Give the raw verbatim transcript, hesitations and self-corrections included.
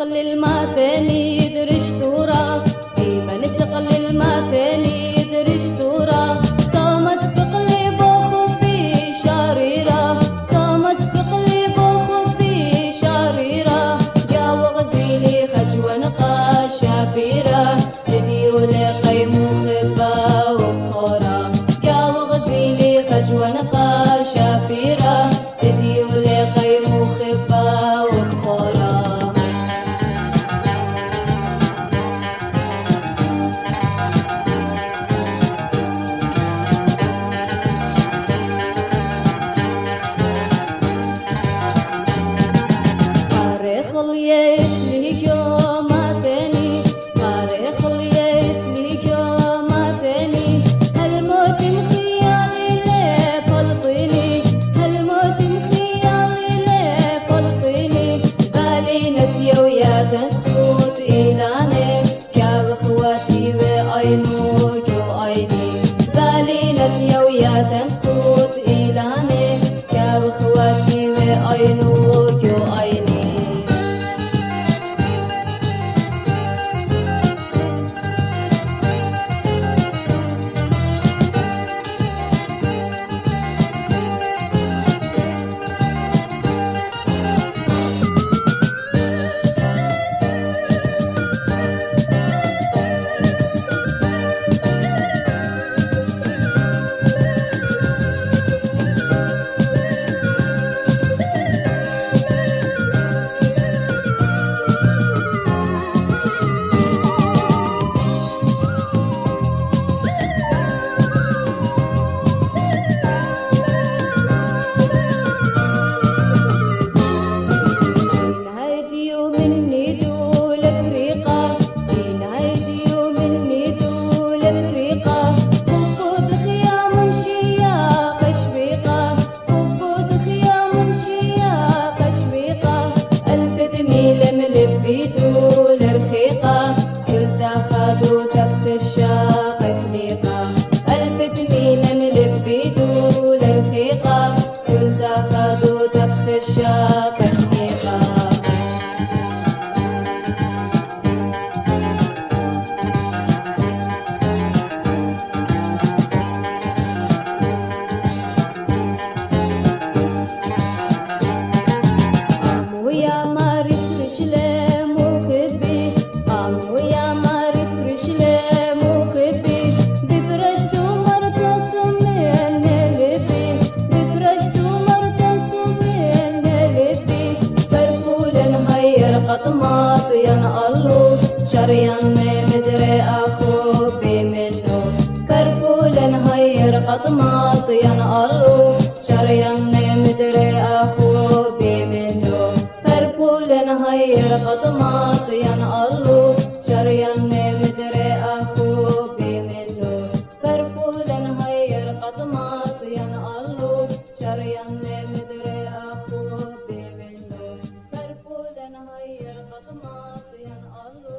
سقلل ما تاني درش تورا بيمن سقلل ما تاني درش تورا طامت بقلب خبي شريرة طامت بقلب خبي شريرة يا وغزيلي خجوة نقا شابيرة لديول قيم خبا وبخورة يا وغزيلي خجوة نقا شابيرة لديول قيم خبا وبخورة خليت لي يوماتني قاري خليت لي يوماتني هالموت مخيالي ليه طلقيني هالموت مخيالي ليه طلقيني بالي نتيا ويا تنخوت إيلاني يا بخواتي وعينو جو عيني بالي نتيا ويا تنخوت إيلاني يا بخواتي وعينو جو عيني بيدول رفيقة كل تاخذوا تبخ الشاق خليقة ألف تميلة ملف بيدول رفيقة كل تاخذوا تبخ الشاق خليقة ويا ماري قطمات ينقلو شريان مدري أخو بمنو كربول نهير قطمات ينقلو شريان مدري أخو بمنو كربول نهير قطمات ينقلو شريان مدري أخو بمنو كربول نهير قطمات ينقلو شريان مدري أخو بمنو كربول نهير قطمات ينقلو